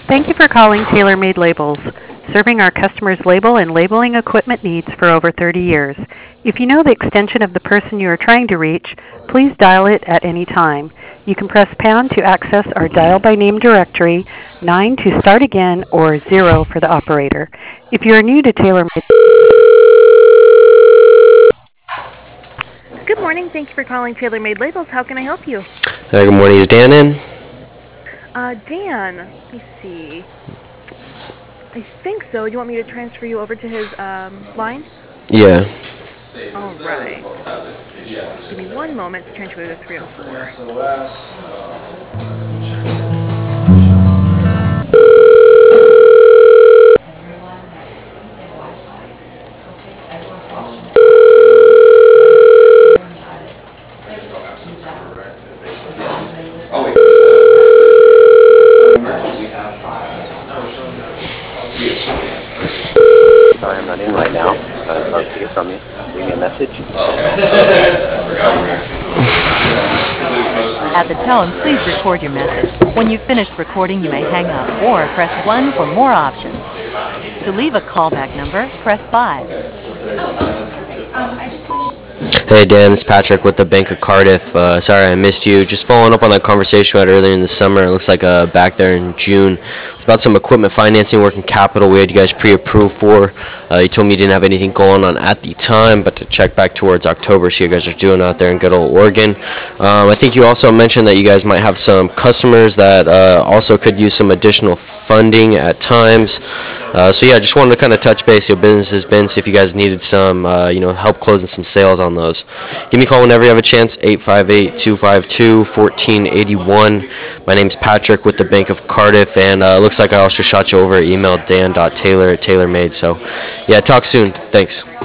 Thank you for calling TaylorMade Labels, serving our customers' label and labeling equipment needs for over 30 years. If you know the extension of the person you are trying to reach, please dial it at any time. You can press pound to access our dial by name directory, 9 to start again, or 0 for the operator. If you are new to TaylorMade... Good morning. Thank you for calling TaylorMade Labels. How can I help you? Hi, good morning. Is Dan in? Dan, let me see. I think so. Do you want me to transfer you over to his line? Yeah. All right. Give me one moment to transfer you to 304. Sorry, I'm not in right now. I'd love to hear from you. Leave me a message. At the tone, please record your message. When you've finished recording, you may hang up or press 1 for more options. To leave a callback number, press 5. Hey, Dan, it's Patrick with the Bank of Cardiff. Sorry I missed you. Just following up on that conversation we had earlier in the summer. It looks like back there in June. It's about some equipment financing, working capital we had you guys pre-approved for. You told me you didn't have anything going on at the time, but to check back towards October, see how you guys are doing out there in good old Oregon. I think you also mentioned that you guys might have some customers that also could use some additional funding at times. So yeah, I just wanted to kind of touch base. Your business has been, see if you guys needed some, help closing some sales on those. Give me a call whenever you have a chance. 858-252-1481. My name's Patrick with the Bank of Cardiff, and it looks like I also shot you over email dan.taylor@taylormade. So yeah, talk soon. Thanks.